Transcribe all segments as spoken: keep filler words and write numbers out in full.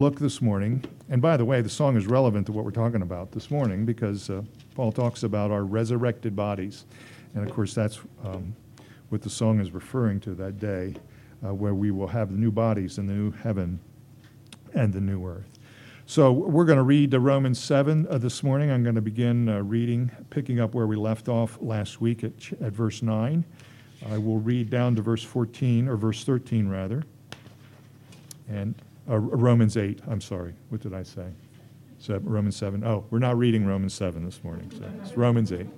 Look this morning, and by the way, the song is relevant to what we're talking about this morning because uh, Paul talks about our resurrected bodies. And of course, that's um, what the song is referring to, that day uh, where we will have the new bodies in the new heaven and the new earth. So we're going to read uh, Romans seven uh, this morning. I'm going to begin uh, reading, picking up where we left off last week at, ch- at verse nine. I will read down to verse fourteen, or verse thirteen rather. And Uh, Romans eight, I'm sorry. What did I say? So, Romans seven. Oh, we're not reading Romans seven this morning. So it's Romans eight.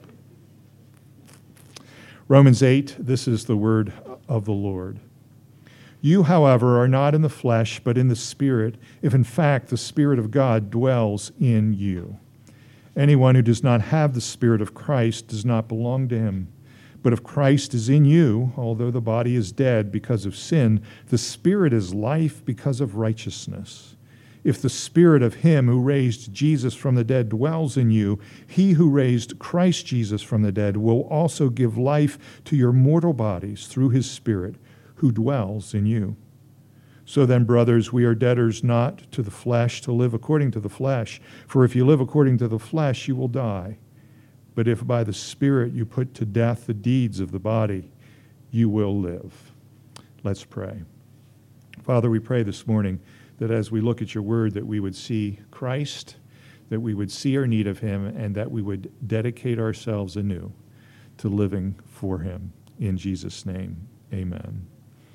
Romans eight, this is the word of the Lord. You, however, are not in the flesh, but in the Spirit, if in fact the Spirit of God dwells in you. Anyone who does not have the Spirit of Christ does not belong to him. But if Christ is in you, although the body is dead because of sin, the Spirit is life because of righteousness. If the Spirit of him who raised Jesus from the dead dwells in you, he who raised Christ Jesus from the dead will also give life to your mortal bodies through his Spirit who dwells in you. So then, brothers, we are debtors not to the flesh to live according to the flesh. For if you live according to the flesh, you will die. But if by the Spirit you put to death the deeds of the body, you will live. Let's pray. Father, we pray this morning that as we look at your word, that we would see Christ, that we would see our need of him, and that we would dedicate ourselves anew to living for him. In Jesus' name, amen.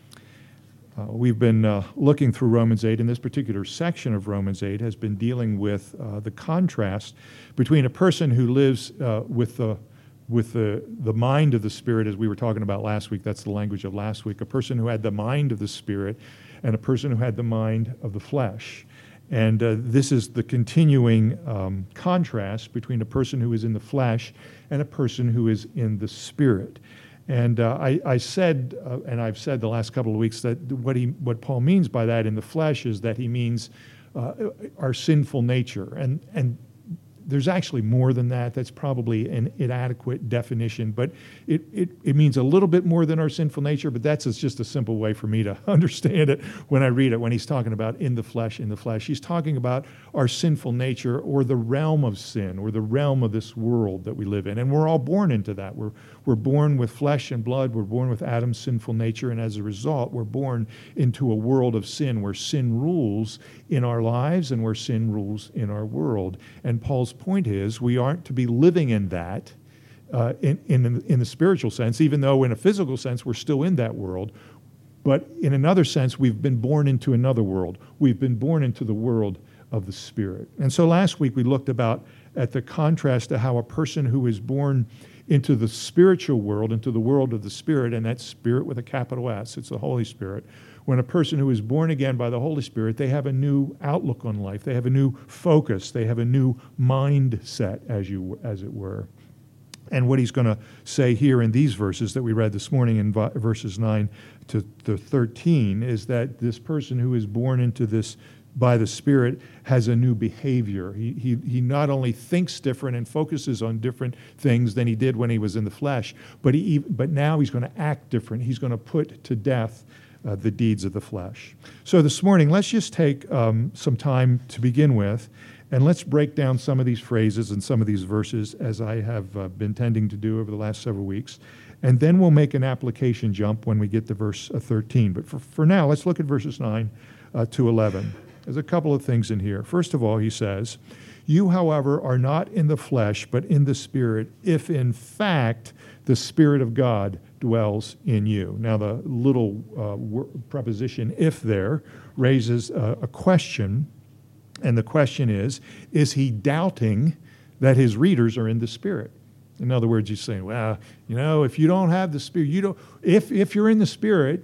Uh, we've been uh, looking through Romans eight, and this particular section of Romans eight has been dealing with uh, the contrast between a person who lives uh, with the with the, the mind of the Spirit, as we were talking about last week. That's the language of last week. A person who had the mind of the Spirit and a person who had the mind of the flesh. And uh, this is the continuing um, contrast between a person who is in the flesh and a person who is in the Spirit. And uh, I, I said, uh, and I've said the last couple of weeks, that what he, what Paul means by that in the flesh is that he means uh, our sinful nature. And and there's actually more than that. That's probably an inadequate definition, but it, it, it means a little bit more than our sinful nature, but that's just a simple way for me to understand it when I read it. When he's talking about in the flesh, in the flesh, he's talking about our sinful nature, or the realm of sin, or the realm of this world that we live in. And we're all born into that. We're, we're born with flesh and blood. We're born with Adam's sinful nature, and as a result, we're born into a world of sin where sin rules in our lives and where sin rules in our world. And Paul's point is we aren't to be living in that uh, in, in, in the spiritual sense, even though in a physical sense we're still in that world. But in another sense, we've been born into another world. We've been born into the world of the Spirit. And so last week we looked about at the contrast to how a person who is born into the spiritual world, into the world of the Spirit, and that's Spirit with a capital S, it's the Holy Spirit. When a person who is born again by the Holy Spirit, they have a new outlook on life. They have a new focus. They have a new mindset, as you as it were. And what he's going to say here in these verses that we read this morning in verses nine to thirteen is that this person who is born into this by the Spirit has a new behavior. He, he, he not only thinks different and focuses on different things than he did when he was in the flesh, but, he, but now he's going to act different. He's going to put to death Uh, the deeds of the flesh. So this morning, let's just take um, some time to begin with, and let's break down some of these phrases and some of these verses as I have uh, been tending to do over the last several weeks, and then we'll make an application jump when we get to verse uh, thirteen. But for, for now, let's look at verses nine uh, to eleven. There's a couple of things in here. First of all, he says, "You, however, are not in the flesh, but in the Spirit, if in fact the Spirit of God dwells in you." Now, the little uh, wor- preposition "if" there raises uh, a question, and the question is, is he doubting that his readers are in the Spirit? In other words, he's saying, well, you know, if you don't have the Spirit, you don't. If if you're in the Spirit,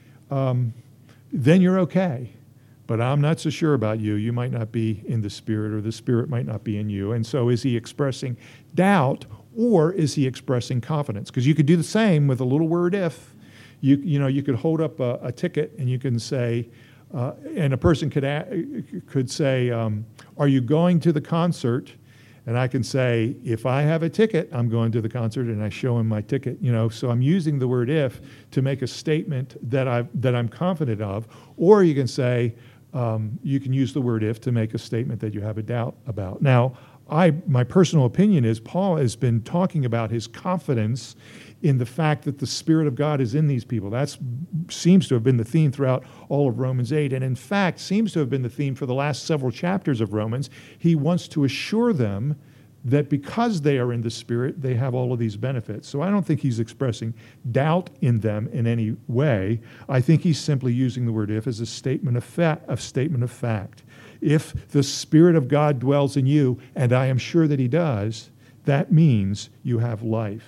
um, then you're okay. But I'm not so sure about you. You might not be in the Spirit, or the Spirit might not be in you. And so is he expressing doubt, or is he expressing confidence? Because you could do the same with a little word "if." You you know, you could hold up a, a ticket and you can say, uh, and a person could a, could say, um, "Are you going to the concert?" And I can say, if I have a ticket, I'm going to the concert, and I show him my ticket. You know, so I'm using the word "if" to make a statement that I that I'm confident of. Or you can say, um, you can use the word if to make a statement that you have a doubt about. Now, I, my personal opinion is Paul has been talking about his confidence in the fact that the Spirit of God is in these people. That seems to have been the theme throughout all of Romans eight, and in fact seems to have been the theme for the last several chapters of Romans. He wants to assure them that because they are in the Spirit, they have all of these benefits. So I don't think he's expressing doubt in them in any way. I think he's simply using the word if as a statement of, fa- a statement of fact. If the Spirit of God dwells in you, and I am sure that he does, that means you have life.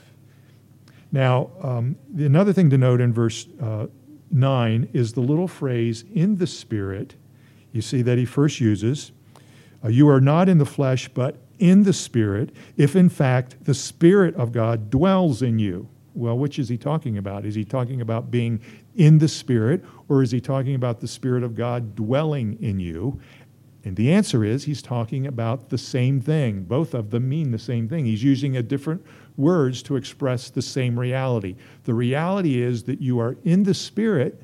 Now, um, another thing to note in verse uh, nine is the little phrase, in the Spirit. You see that he first uses, uh, you are not in the flesh, but in the Spirit, if in fact the Spirit of God dwells in you. Well, which is he talking about? Is he talking about being in the Spirit, or is he talking about the Spirit of God dwelling in you? And the answer is he's talking about the same thing. Both of them mean the same thing. He's using a different words to express the same reality. The reality is that you are in the Spirit,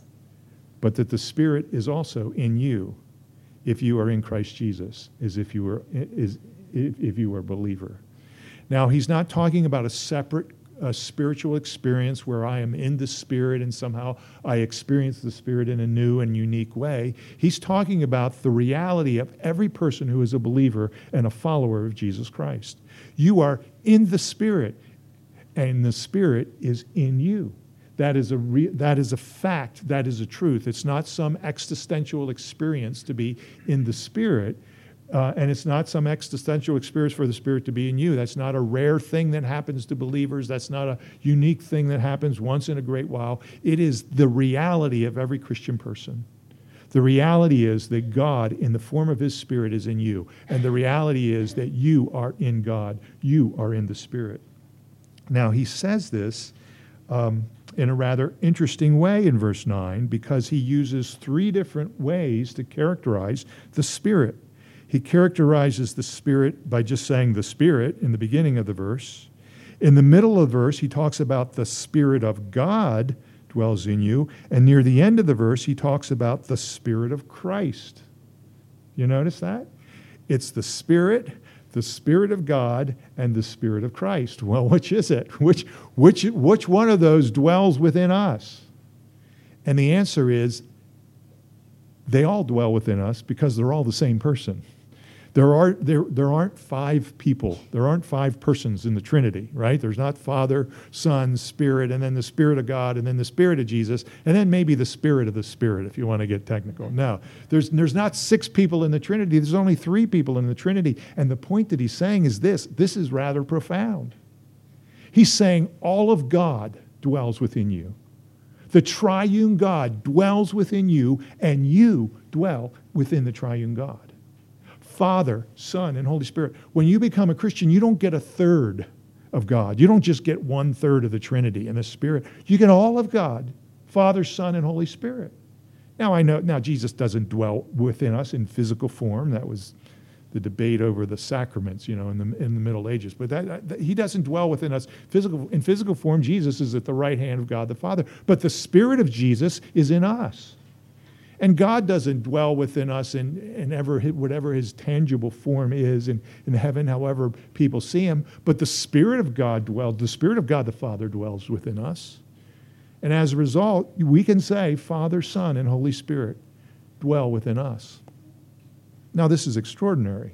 but that the Spirit is also in you if you are in Christ Jesus, as if you were is if, if you were a believer. Now, he's not talking about a separate a spiritual experience where I am in the Spirit and somehow I experience the Spirit in a new and unique way. He's talking about the reality of every person who is a believer and a follower of Jesus Christ. You are in the Spirit, and the Spirit is in you. That is a re- that is a fact. That is a truth. It's not some existential experience to be in the Spirit. Uh, and it's not some existential experience for the Spirit to be in you. That's not a rare thing that happens to believers. That's not a unique thing that happens once in a great while. It is the reality of every Christian person. The reality is that God, in the form of his Spirit, is in you. And the reality is that you are in God. You are in the Spirit. Now, he says this um, in a rather interesting way in verse nine, because he uses three different ways to characterize the Spirit. He characterizes the Spirit by just saying the Spirit in the beginning of the verse. In the middle of the verse, he talks about the Spirit of God dwells in you. And near the end of the verse, he talks about the Spirit of Christ. You notice that? It's the Spirit, the Spirit of God, and the Spirit of Christ. Well, which is it? Which, which, which one of those dwells within us? And the answer is, they all dwell within us because they're all the same person. There are there there aren't five people. There aren't five persons in the Trinity, right? There's not Father, Son, Spirit, and then the Spirit of God, and then the Spirit of Jesus, and then maybe the Spirit of the Spirit, if you want to get technical. No, there's there's not six people in the Trinity. There's only three people in the Trinity. And the point that he's saying is this. This is rather profound. He's saying all of God dwells within you. The triune God dwells within you, and you dwell within the triune God. Father, Son, and Holy Spirit. When you become a Christian, you don't get a third of God. You don't just get one third of the Trinity and the Spirit. You get all of God, Father, Son, and Holy Spirit. Now, I know, now Jesus doesn't dwell within us in physical form. That was the debate over the sacraments, you know, in the in the Middle Ages. But that, that, he doesn't dwell within us physical in physical form. Jesus is at the right hand of God the Father. But the Spirit of Jesus is in us. And God doesn't dwell within us in, in ever whatever his tangible form is in, in heaven, however people see him. But the Spirit of God dwells, the Spirit of God the Father dwells within us. And as a result, we can say Father, Son, and Holy Spirit dwell within us. Now, this is extraordinary.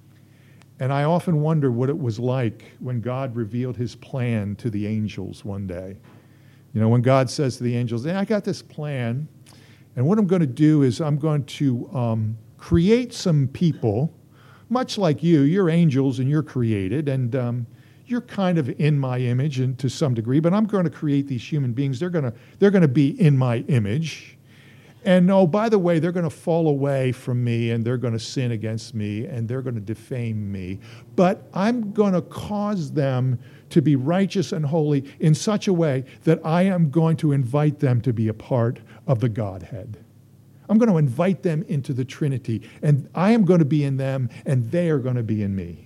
And I often wonder what it was like when God revealed his plan to the angels one day. You know, when God says to the angels, hey, I got this plan. And what I'm going to do is I'm going to um, create some people, much like you. You're angels and you're created, and um, you're kind of in my image and to some degree. But I'm going to create these human beings. They're going to they're going to be in my image. And oh, by the way, they're going to fall away from me, and they're going to sin against me, and they're going to defame me. But I'm going to cause them to be righteous and holy in such a way that I am going to invite them to be a part of the Godhead. I'm going to invite them into the Trinity, and I am going to be in them, and they are going to be in me.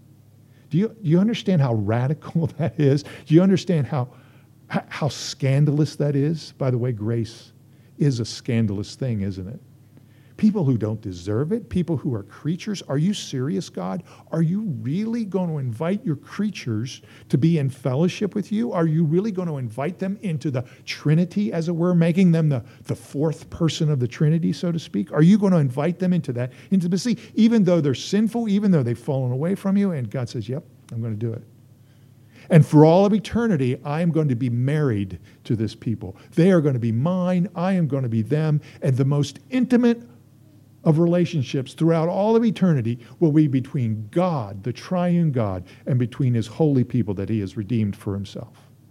Do you, do you understand how radical that is? Do you understand how, how scandalous that is? By the way, grace is a scandalous thing, isn't it? people who don't deserve it, people who are creatures. Are you serious, God? Are you really going to invite your creatures to be in fellowship with you? Are you really going to invite them into the Trinity, as it were, making them the, the fourth person of the Trinity, so to speak? Are you going to invite them into that intimacy, even though they're sinful, even though they've fallen away from you? And God says, yep, I'm going to do it. And for all of eternity, I am going to be married to this people. They are going to be mine. I am going to be them. And the most intimate of relationships throughout all of eternity will be between God, the triune God, and between his holy people that he has redeemed for himself.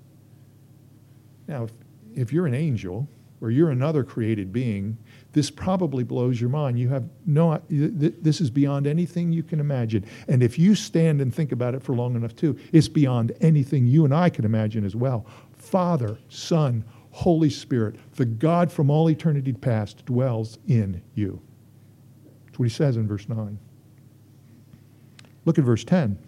Now, if, if you're an angel or you're another created being, this probably blows your mind. You have no, this is beyond anything you can imagine. And if you stand and think about it for long enough too, it's beyond anything you and I can imagine as well. Father, Son, Holy Spirit, the God from all eternity past dwells in you. That's what he says in verse nine. Look at verse ten.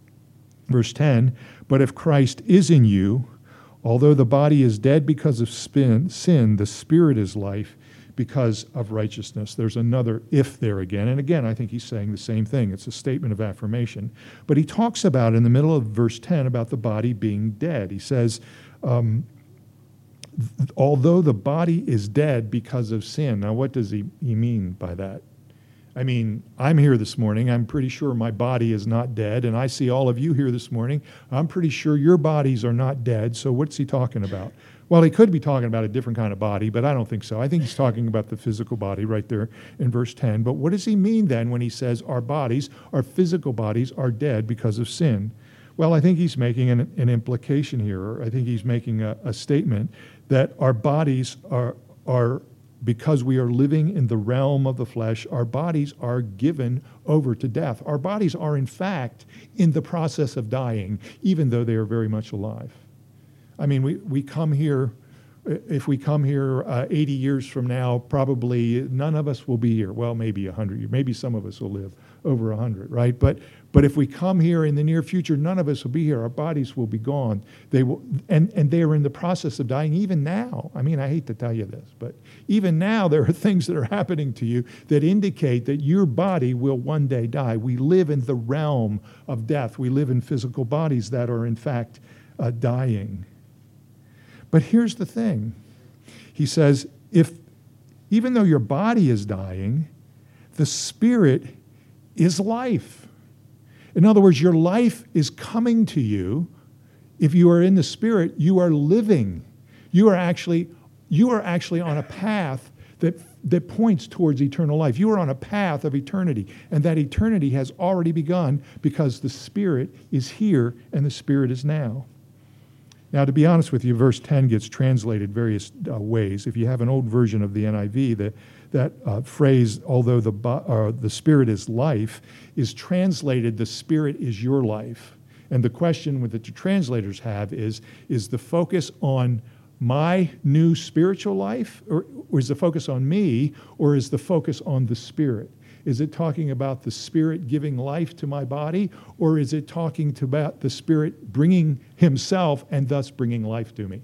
Verse ten, but if Christ is in you, although the body is dead because of sin, the spirit is life because of righteousness. There's another if there again. And again, I think he's saying the same thing. It's a statement of affirmation. But he talks about, in the middle of verse ten, about the body being dead. He says, um, th- although the body is dead because of sin. Now, what does he, he mean by that? I mean, I'm here this morning. I'm pretty sure my body is not dead. And I see all of you here this morning. I'm pretty sure your bodies are not dead. So what's he talking about? Well, he could be talking about a different kind of body, but I don't think so. I think he's talking about the physical body right there in verse ten. But what does he mean then when he says our bodies, our physical bodies, are dead because of sin? Well, I think he's making an, an implication here. I think he's making a, a statement that our bodies are, are, because we are living in the realm of the flesh, our bodies are given over to death. Our bodies are, in fact, in the process of dying, even though they are very much alive. I mean, we, we come here, if we come here uh, eighty years from now, probably none of us will be here. Well, maybe one hundred years. Maybe some of us will live over one hundred, right? But but if we come here in the near future, none of us will be here. Our bodies will be gone. They will, and, and they are in the process of dying even now. I mean, I hate to tell you this, but even now there are things that are happening to you that indicate that your body will one day die. We live in the realm of death. We live in physical bodies that are, in fact, uh, dying. But here's the thing. He says, if even though your body is dying, the spirit is life. In other words, your life is coming to you. If you are in the spirit, you are living. You are actually, you are actually on a path that, that points towards eternal life. You are on a path of eternity, and that eternity has already begun because the spirit is here and the spirit is now. Now, to be honest with you, verse ten gets translated various uh, ways. If you have an old version of the N I V, the, that uh, phrase, although the, uh, the spirit is life, is translated, the spirit is your life. And the question that the translators have is, is the focus on my new spiritual life, or, or is the focus on me, or is the focus on the spirit? Is it talking about the Spirit giving life to my body, or is it talking to about the Spirit bringing himself and thus bringing life to me?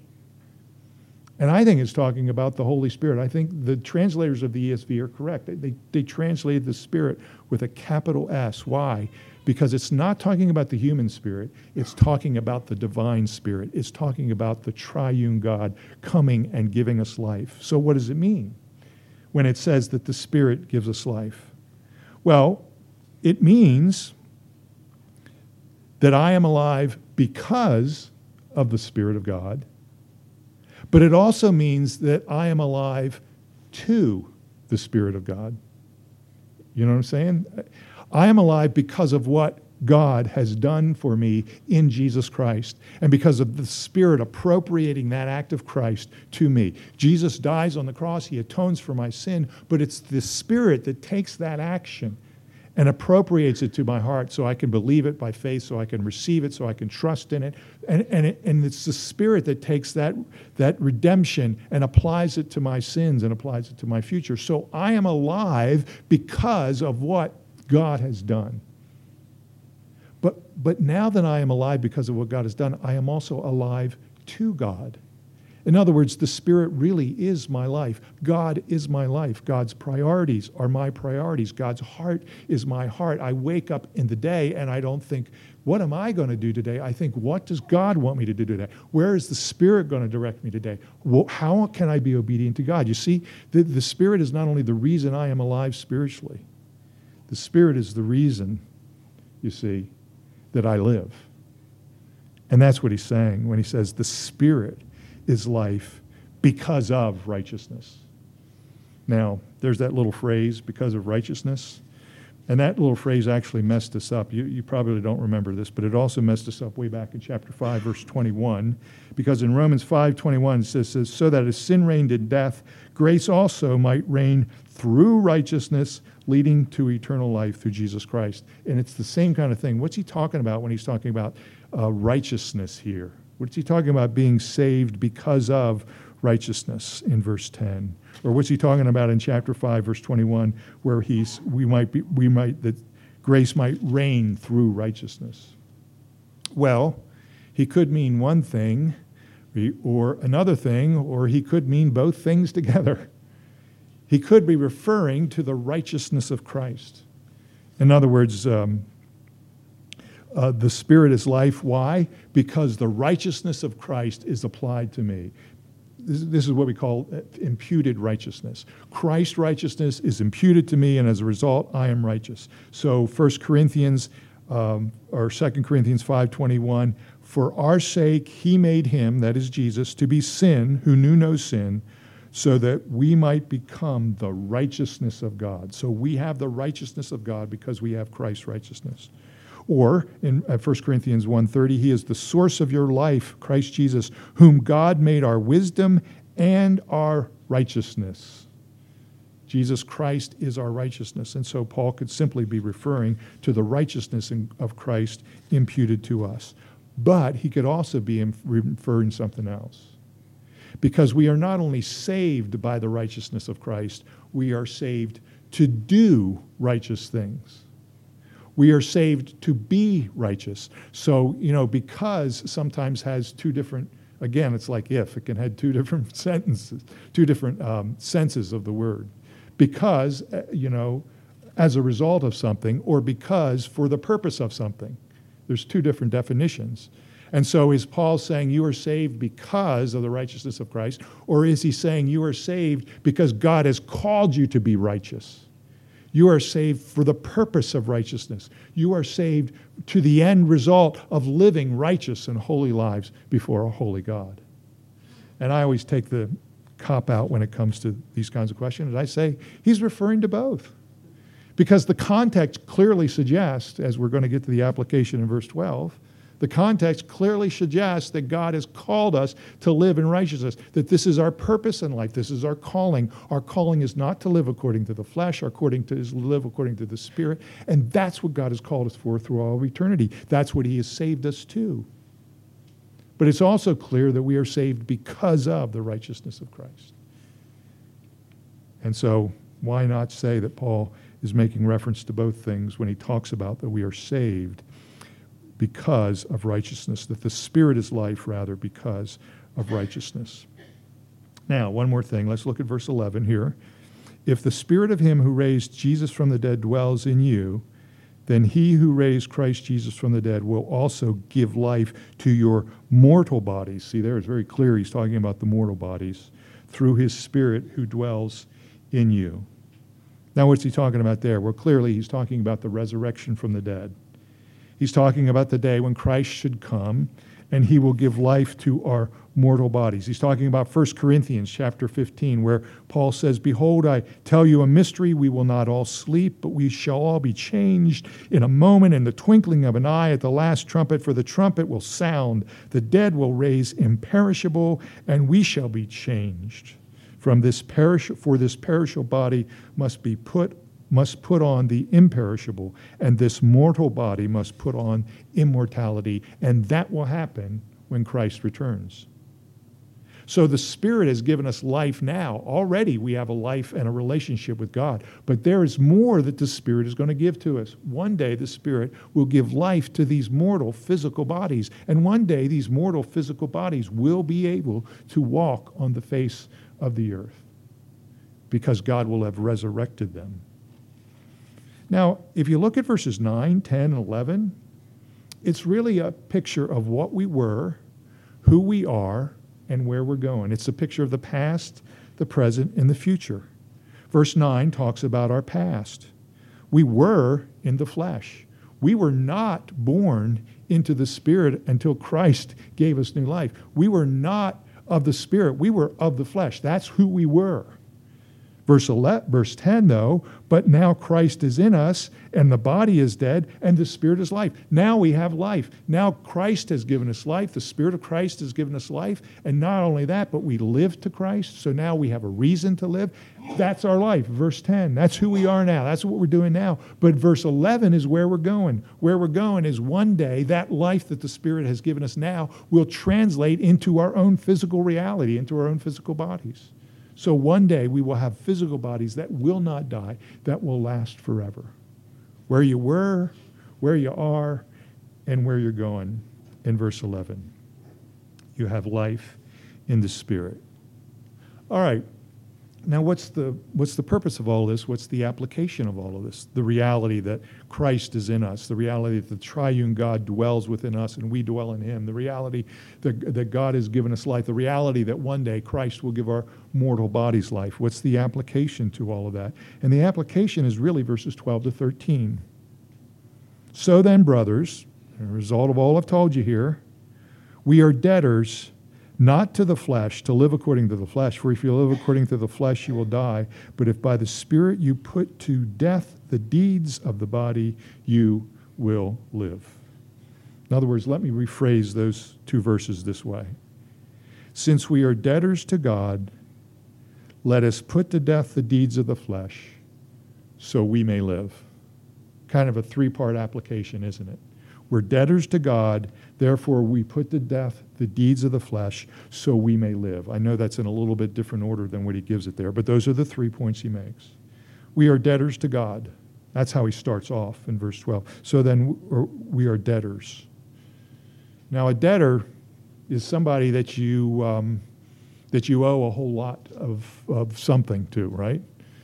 And I think it's talking about the Holy Spirit. I think the translators of the E S V are correct. They, they translated the Spirit with a capital S. Why? Because it's not talking about the human spirit. It's talking about the divine Spirit. It's talking about the triune God coming and giving us life. So what does it mean when it says that the Spirit gives us life? Well, it means that I am alive because of the Spirit of God, but it also means that I am alive to the Spirit of God. You know what I'm saying? I am alive because of what God has done for me in Jesus Christ, and because of the Spirit appropriating that act of Christ to me. Jesus dies on the cross, he atones for my sin, but it's the Spirit that takes that action and appropriates it to my heart so I can believe it by faith, so I can receive it, so I can trust in it. And, and, it, and it's the Spirit that takes that, that redemption and applies it to my sins and applies it to my future. So I am alive because of what God has done. But, but now that I am alive because of what God has done, I am also alive to God. In other words, the Spirit really is my life. God is my life. God's priorities are my priorities. God's heart is my heart. I wake up in the day and I don't think, what am I going to do today? I think, what does God want me to do today? Where is the Spirit going to direct me today? Well, how can I be obedient to God? You see, the, the Spirit is not only the reason I am alive spiritually. The Spirit is the reason, you see, that I live. And that's what he's saying when he says the Spirit is life because of righteousness. Now, there's that little phrase, because of righteousness. And that little phrase actually messed us up. You, you probably don't remember this, but it also messed us up way back in chapter five, verse twenty-one. Because in Romans five twenty-one, it says, says, so that as sin reigned in death, grace also might reign through righteousness, leading to eternal life through Jesus Christ. And it's the same kind of thing. What's he talking about when he's talking about uh, righteousness here? What's he talking about being saved because of righteousness in verse ten? Or what's he talking about in chapter five, verse twenty-one, where he's we might be we might that grace might reign through righteousness? Well, he could mean one thing or another thing, or he could mean both things together. He could be referring to the righteousness of Christ. In other words, um, Uh, the Spirit is life. Why? Because the righteousness of Christ is applied to me. This, this is what we call imputed righteousness. Christ's righteousness is imputed to me, and as a result, I am righteous. So First Corinthians, um, or Second Corinthians five twenty-one, for our sake he made him, that is Jesus, to be sin who knew no sin, so that we might become the righteousness of God. So we have the righteousness of God because we have Christ's righteousness. Or in First Corinthians one thirty, he is the source of your life, Christ Jesus, whom God made our wisdom and our righteousness. Jesus Christ is our righteousness. And so Paul could simply be referring to the righteousness of Christ imputed to us. But he could also be referring to something else. Because we are not only saved by the righteousness of Christ, we are saved to do righteous things. We are saved to be righteous. So, you know, because sometimes has two different, again, it's like if, it can have two different sentences, two different um, senses of the word. Because, uh, you know, as a result of something, or because for the purpose of something. There's two different definitions. And so is Paul saying you are saved because of the righteousness of Christ, or is he saying you are saved because God has called you to be righteous? You are saved for the purpose of righteousness. You are saved to the end result of living righteous and holy lives before a holy God. And I always take the cop-out when it comes to these kinds of questions. I say he's referring to both. Because the context clearly suggests, as we're going to get to the application in verse twelve, the context clearly suggests that God has called us to live in righteousness, that this is our purpose in life, this is our calling. Our calling is not to live according to the flesh, our according to is live according to the Spirit, and that's what God has called us for through all of eternity. That's what he has saved us to. But it's also clear that we are saved because of the righteousness of Christ. And so why not say that Paul is making reference to both things when he talks about that we are saved because of righteousness, that the Spirit is life, rather, because of righteousness. Now, one more thing. Let's look at verse eleven here. If the Spirit of him who raised Jesus from the dead dwells in you, then he who raised Christ Jesus from the dead will also give life to your mortal bodies. See, there it's very clear he's talking about the mortal bodies through his Spirit who dwells in you. Now, what's he talking about there? Well, clearly he's talking about the resurrection from the dead. He's talking about the day when Christ should come and he will give life to our mortal bodies. He's talking about First Corinthians chapter fifteen, where Paul says, behold, I tell you a mystery. We will not all sleep, but we shall all be changed in a moment, in the twinkling of an eye, at the last trumpet. For the trumpet will sound, the dead will raise imperishable, and we shall be changed. From this perish, for this perishable body must be put must put on the imperishable, and this mortal body must put on immortality, and that will happen when Christ returns. So the Spirit has given us life now. Already we have a life and a relationship with God. But there is more that the Spirit is going to give to us. One day the Spirit will give life to these mortal physical bodies. And one day these mortal physical bodies will be able to walk on the face of the earth because God will have resurrected them. Now, if you look at verses nine, ten, and eleven, it's really a picture of what we were, who we are, and where we're going. It's a picture of the past, the present, and the future. Verse nine talks about our past. We were in the flesh. We were not born into the Spirit until Christ gave us new life. We were not of the Spirit. We were of the flesh. That's who we were. Verse eleven, verse ten, though, but now Christ is in us, and the body is dead, and the Spirit is life. Now we have life. Now Christ has given us life. The Spirit of Christ has given us life. And not only that, but we live to Christ, so now we have a reason to live. That's our life. Verse ten, that's who we are now. That's what we're doing now. But verse eleven is where we're going. Where we're going is one day that life that the Spirit has given us now will translate into our own physical reality, into our own physical bodies. So one day we will have physical bodies that will not die, that will last forever. Where you were, where you are, and where you're going in verse eleven. You have life in the Spirit. All right. Now what's the what's the purpose of all this? What's the application of all of this? The reality that Christ is in us, the reality that the triune God dwells within us and we dwell in him, the reality that, that God has given us life, the reality that one day Christ will give our mortal bodies life. What's the application to all of that? And the application is really verses twelve to thirteen. So then, brothers, as a result of all I've told you here, we are debtors not to the flesh, to live according to the flesh. For if you live according to the flesh, you will die. But if by the Spirit you put to death the deeds of the body, you will live. In other words, let me rephrase those two verses this way. Since we are debtors to God, let us put to death the deeds of the flesh, so we may live. Kind of a three-part application, isn't it? We're debtors to God, therefore we put to death the deeds of the flesh so we may live. I know that's in a little bit different order than what he gives it there, but those are the three points he makes. We are debtors to God. That's how he starts off in verse twelve. So then we are debtors. Now a debtor is somebody that you um, that you owe a whole lot of, of something to, right?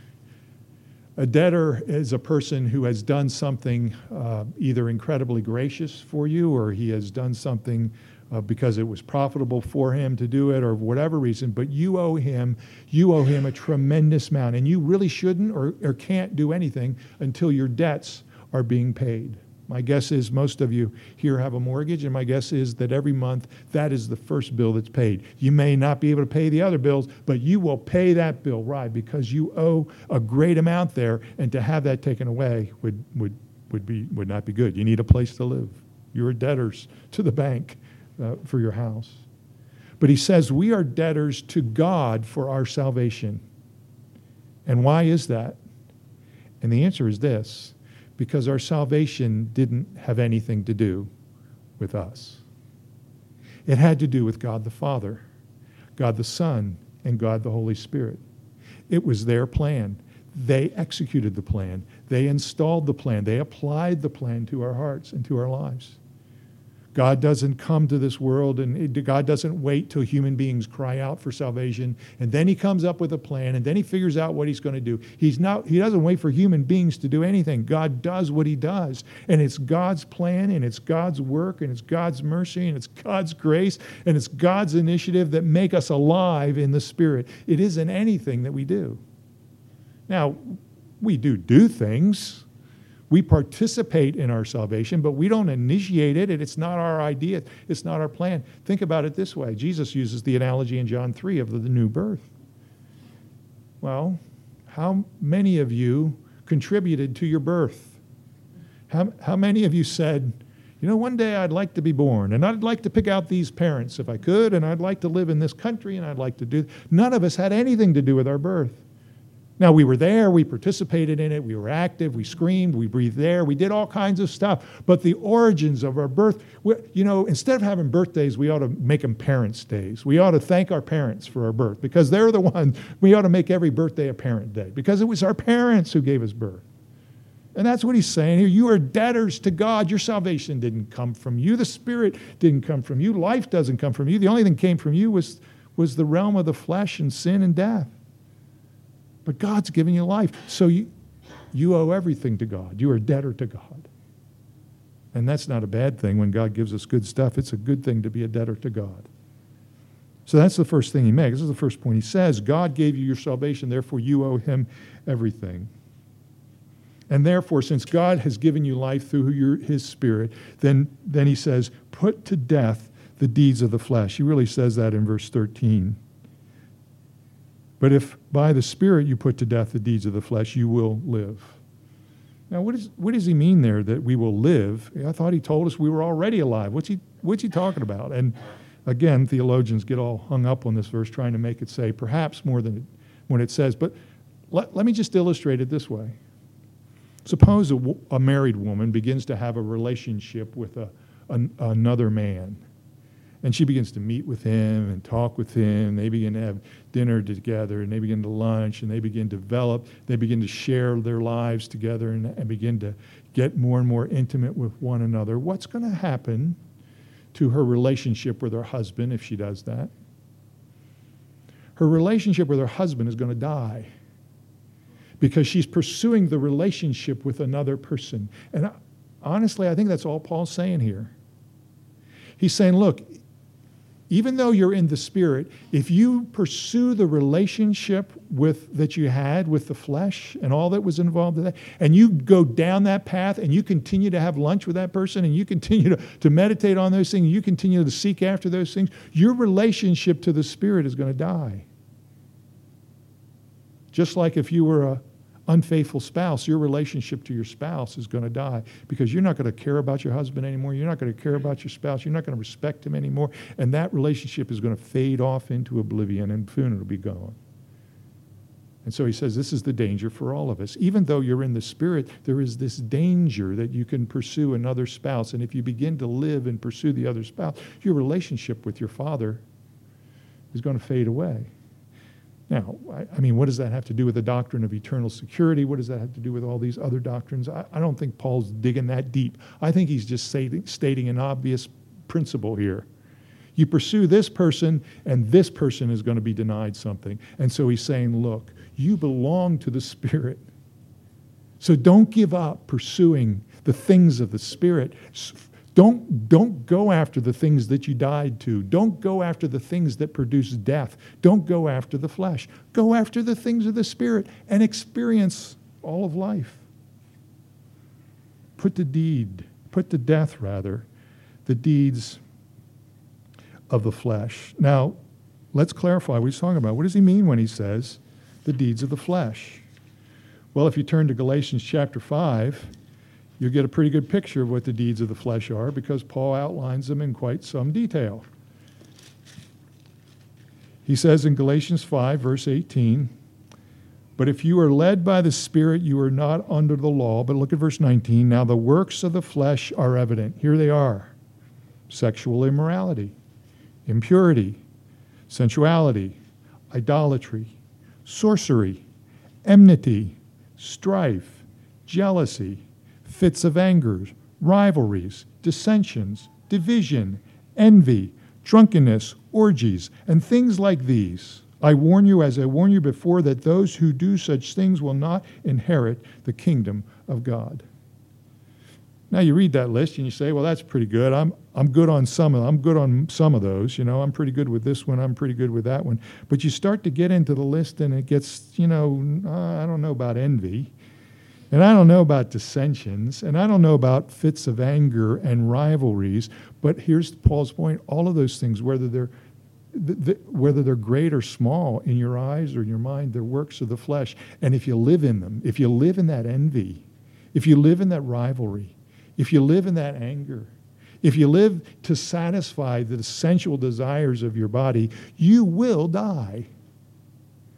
A debtor is a person who has done something uh, either incredibly gracious for you, or he has done something uh, because it was profitable for him to do it, or whatever reason, but you owe him, you owe him a tremendous amount, and you really shouldn't or, or can't do anything until your debts are being paid. My guess is most of you here have a mortgage, and my guess is that every month that is the first bill that's paid. You may not be able to pay the other bills, but you will pay that bill, right? Because you owe a great amount there, and to have that taken away would would would be would not be good. You need a place to live. You're debtors to the bank uh, for your house. But he says we are debtors to God for our salvation. And why is that? And the answer is this. Because our salvation didn't have anything to do with us. It had to do with God the Father, God the Son, and God the Holy Spirit. It was their plan. They executed the plan. They installed the plan. They applied the plan to our hearts and to our lives. God doesn't come to this world, and God doesn't wait till human beings cry out for salvation, and then he comes up with a plan, and then he figures out what he's going to do. He's not, he doesn't wait for human beings to do anything. God does what he does, and it's God's plan, and it's God's work, and it's God's mercy, and it's God's grace, and it's God's initiative that make us alive in the Spirit. It isn't anything that we do. Now, we do do things. We participate in our salvation, but we don't initiate it, and it's not our idea. It's not our plan. Think about it this way. Jesus uses the analogy in John three of the, the new birth. Well, how many of you contributed to your birth? How, how many of you said, you know, one day I'd like to be born, and I'd like to pick out these parents if I could, and I'd like to live in this country, and I'd like to do... None of us had anything to do with our birth. Now, we were there, we participated in it, we were active, we screamed, we breathed air, we did all kinds of stuff. But the origins of our birth, you know, instead of having birthdays, we ought to make them parents' days. We ought to thank our parents for our birth because they're the ones, we ought to make every birthday a parent day because it was our parents who gave us birth. And that's what he's saying here. You are debtors to God. Your salvation didn't come from you. The Spirit didn't come from you. Life doesn't come from you. The only thing that came from you was, was the realm of the flesh and sin and death. But God's given you life. So you, you owe everything to God. You are a debtor to God. And that's not a bad thing when God gives us good stuff. It's a good thing to be a debtor to God. So that's the first thing he makes. This is the first point. He says, God gave you your salvation, therefore you owe him everything. And therefore, since God has given you life through your, his Spirit, then, then he says, put to death the deeds of the flesh. He really says that in verse thirteen. But if by the Spirit you put to death the deeds of the flesh, you will live. Now, what, is, what does he mean there that we will live? I thought he told us we were already alive. What's he, what's he talking about? And again, theologians get all hung up on this verse, trying to make it say perhaps more than it, when it says. But let, let me just illustrate it this way. Suppose a, a married woman begins to have a relationship with a, an, another man. And she begins to meet with him and talk with him. They begin to have dinner together, and they begin to lunch, and they begin to develop. They begin to share their lives together and, and begin to get more and more intimate with one another. What's going to happen to her relationship with her husband if she does that? Her relationship with her husband is going to die because she's pursuing the relationship with another person. And honestly, I think that's all Paul's saying here. He's saying, look, even though you're in the Spirit, if you pursue the relationship with that you had with the flesh and all that was involved in that, and you go down that path and you continue to have lunch with that person and you continue to, to meditate on those things, you continue to seek after those things, your relationship to the Spirit is going to die. Just like if you were a unfaithful spouse, your relationship to your spouse is going to die because you're not going to care about your husband anymore. You're not going to care about your spouse. You're not going to respect him anymore. And that relationship is going to fade off into oblivion and soon it'll be gone. And so he says this is the danger for all of us. Even though you're in the Spirit, there is this danger that you can pursue another spouse. And if you begin to live and pursue the other spouse, your relationship with your Father is going to fade away. Now, I, I mean, what does that have to do with the doctrine of eternal security? What does that have to do with all these other doctrines? I, I don't think Paul's digging that deep. I think he's just stating, stating an obvious principle here. You pursue this person, and this person is going to be denied something. And so he's saying, look, you belong to the Spirit. So don't give up pursuing the things of the Spirit. Don't, don't go after the things that you died to. Don't go after the things that produce death. Don't go after the flesh. Go after the things of the Spirit and experience all of life. Put to deed, put to death, rather, the deeds of the flesh. Now, let's clarify what he's talking about. What does he mean when he says the deeds of the flesh? Well, if you turn to Galatians chapter five, you'll get a pretty good picture of what the deeds of the flesh are because Paul outlines them in quite some detail. He says in Galatians five, verse eighteen, but if you are led by the Spirit, you are not under the law. But look at verse nineteen. Now the works of the flesh are evident. Here they are. Sexual immorality, impurity, sensuality, idolatry, sorcery, enmity, strife, jealousy, fits of anger, rivalries, dissensions, division, envy, drunkenness, orgies, and things like these. I warn you, as I warned you before, that those who do such things will not inherit the kingdom of God. Now you read that list and you say, well, that's pretty good. I'm I'm good on some of them. I'm good on some of those. You know, I'm pretty good with this one. I'm pretty good with that one. But you start to get into the list and it gets, you know, uh, I don't know about envy. And I don't know about dissensions, and I don't know about fits of anger and rivalries, but here's Paul's point. All of those things, whether they're th- th- whether they're great or small in your eyes or in your mind, they're works of the flesh. And if you live in them, if you live in that envy, if you live in that rivalry, if you live in that anger, if you live to satisfy the sensual desires of your body, you will die.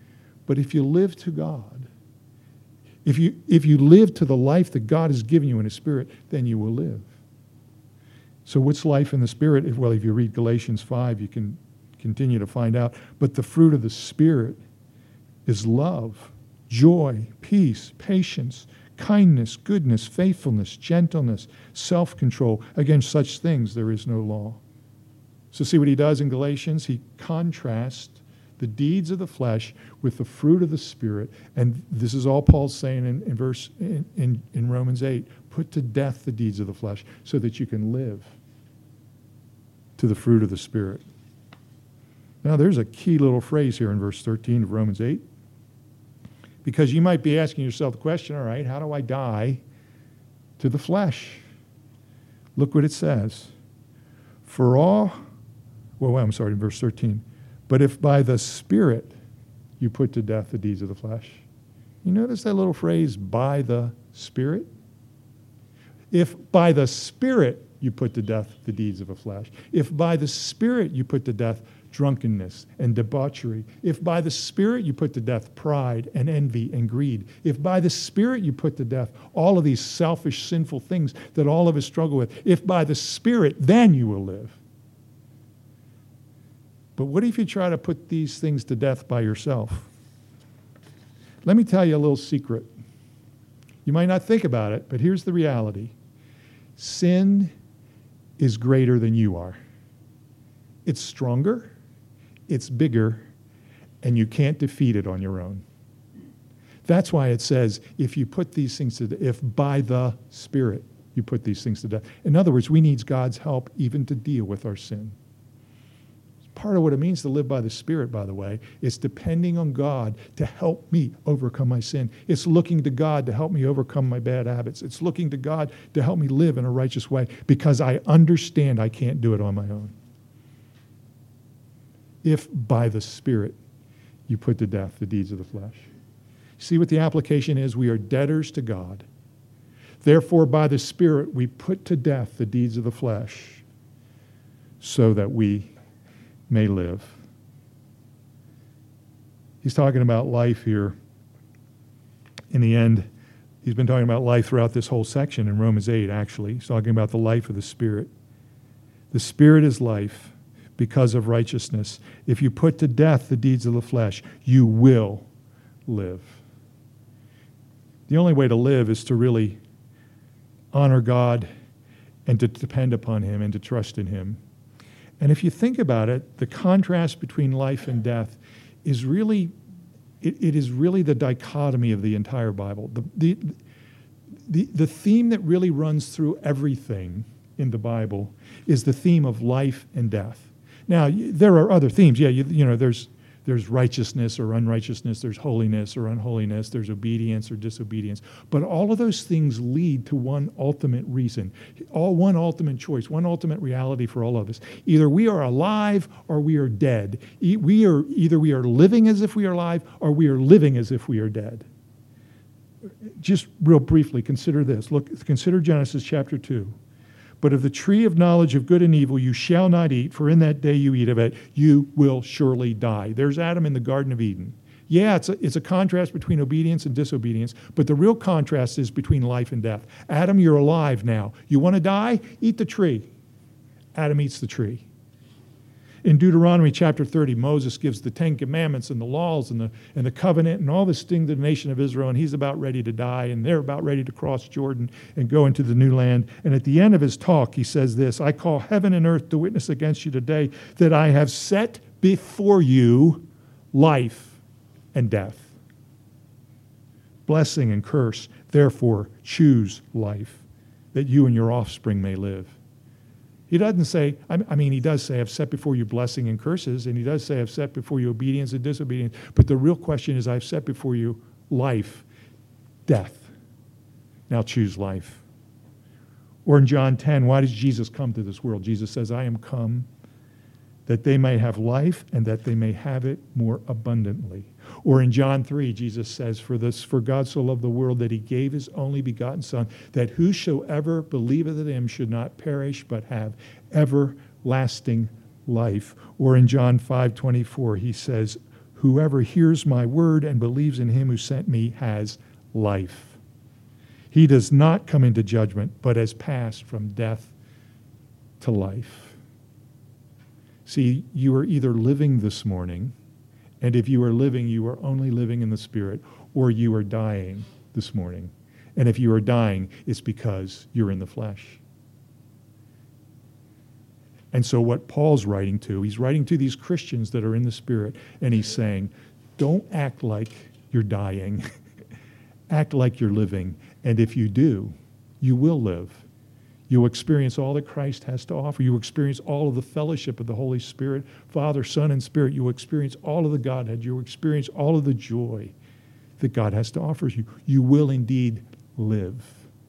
But if you live to God, if you, if you live to the life that God has given you in His Spirit, then you will live. So what's life in the Spirit? If, well, if you read Galatians five, you can continue to find out. But the fruit of the Spirit is love, joy, peace, patience, kindness, goodness, faithfulness, gentleness, self-control. Against such things there is no law. So see what he does in Galatians? He contrasts the deeds of the flesh with the fruit of the Spirit. And this is all Paul's saying in, in verse in, in, in Romans eight. Put to death the deeds of the flesh so that you can live to the fruit of the Spirit. Now there's a key little phrase here in verse thirteen of Romans eight. Because you might be asking yourself the question, all right, how do I die to the flesh? Look what it says. For all, well, I'm sorry, in verse thirteen. But if by the Spirit you put to death the deeds of the flesh. You notice that little phrase, by the Spirit? If by the Spirit you put to death the deeds of the flesh. If by the Spirit you put to death drunkenness and debauchery. If by the Spirit you put to death pride and envy and greed. If by the Spirit you put to death all of these selfish, sinful things that all of us struggle with. If by the Spirit, then you will live. But what if you try to put these things to death by yourself? Let me tell you a little secret. You might not think about it, but here's the reality. Sin is greater than you are. It's stronger, it's bigger, and you can't defeat it on your own. That's why it says, if you put these things to death, if by the Spirit you put these things to death. In other words, we need God's help even to deal with our sin. Part of what it means to live by the Spirit, by the way, is depending on God to help me overcome my sin. It's looking to God to help me overcome my bad habits. It's looking to God to help me live in a righteous way because I understand I can't do it on my own. If by the Spirit you put to death the deeds of the flesh. See what the application is? We are debtors to God. Therefore, by the Spirit, we put to death the deeds of the flesh so that we may live. He's talking about life here. In the end, he's been talking about life throughout this whole section in Romans eight, actually. He's talking about the life of the Spirit. The Spirit is life because of righteousness. If you put to death the deeds of the flesh, you will live. The only way to live is to really honor God and to depend upon Him and to trust in Him. And if you think about it, the contrast between life and death is really, it, it is really the dichotomy of the entire Bible. The, the, the, the theme that really runs through everything in the Bible is the theme of life and death. Now, there are other themes. Yeah, you, you know, there's there's righteousness or unrighteousness, there's holiness or unholiness, there's obedience or disobedience. But all of those things lead to one ultimate reason, all one ultimate choice, one ultimate reality for all of us. Either we are alive or we are dead. E- we are either we are living as if we are alive or we are living as if we are dead. Just real briefly, consider this. Look, consider Genesis chapter two. But of the tree of knowledge of good and evil you shall not eat, for in that day you eat of it, you will surely die. There's Adam in the Garden of Eden. Yeah, it's a, it's a contrast between obedience and disobedience, but the real contrast is between life and death. Adam, you're alive now. You want to die? Eat the tree. Adam eats the tree. In Deuteronomy chapter thirty, Moses gives the Ten Commandments and the laws and the, and the covenant and all this thing to the nation of Israel, and he's about ready to die, and they're about ready to cross Jordan and go into the new land. And at the end of his talk, he says this, I call heaven and earth to witness against you today that I have set before you life and death, blessing and curse. Therefore, choose life, that you and your offspring may live. He doesn't say, I mean, he does say, I've set before you blessing and curses, and he does say, I've set before you obedience and disobedience, but the real question is, I've set before you life, death. Now choose life. Or in John ten, why does Jesus come to this world? Jesus says, I am come that they may have life and that they may have it more abundantly. Or in John three, Jesus says, For this, for God so loved the world that he gave his only begotten Son, that whosoever believeth in him should not perish, but have everlasting life. Or in John five twenty-four, he says, Whoever hears my word and believes in him who sent me has life. He does not come into judgment, but has passed from death to life. See, you are either living this morning, and if you are living, you are only living in the Spirit, or you are dying this morning. And if you are dying, it's because you're in the flesh. And so what Paul's writing to, he's writing to these Christians that are in the Spirit, and he's saying, don't act like you're dying. Act like you're living. And if you do, you will live. You'll experience all that Christ has to offer. You will experience all of the fellowship of the Holy Spirit, Father, Son, and Spirit. You will experience all of the Godhead. You will experience all of the joy that God has to offer you. You will indeed live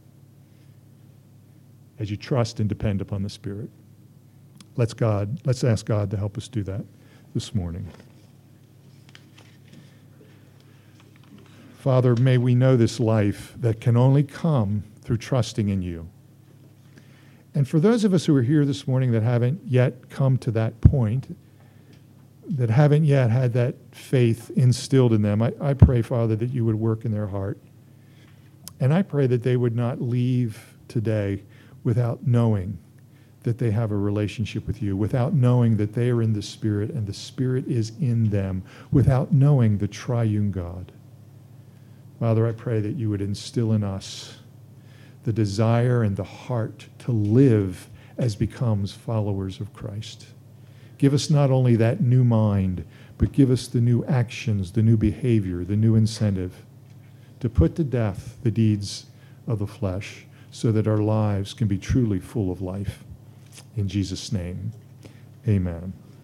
as you trust and depend upon the Spirit. Let's God, let's ask God to help us do that this morning. Father, may we know this life that can only come through trusting in you. And for those of us who are here this morning that haven't yet come to that point, that haven't yet had that faith instilled in them, I, I pray, Father, that you would work in their heart. And I pray that they would not leave today without knowing that they have a relationship with you, without knowing that they are in the Spirit and the Spirit is in them, without knowing the triune God. Father, I pray that you would instill in us the desire and the heart to live as becomes followers of Christ. Give us not only that new mind, but give us the new actions, the new behavior, the new incentive to put to death the deeds of the flesh so that our lives can be truly full of life. In Jesus' name, amen.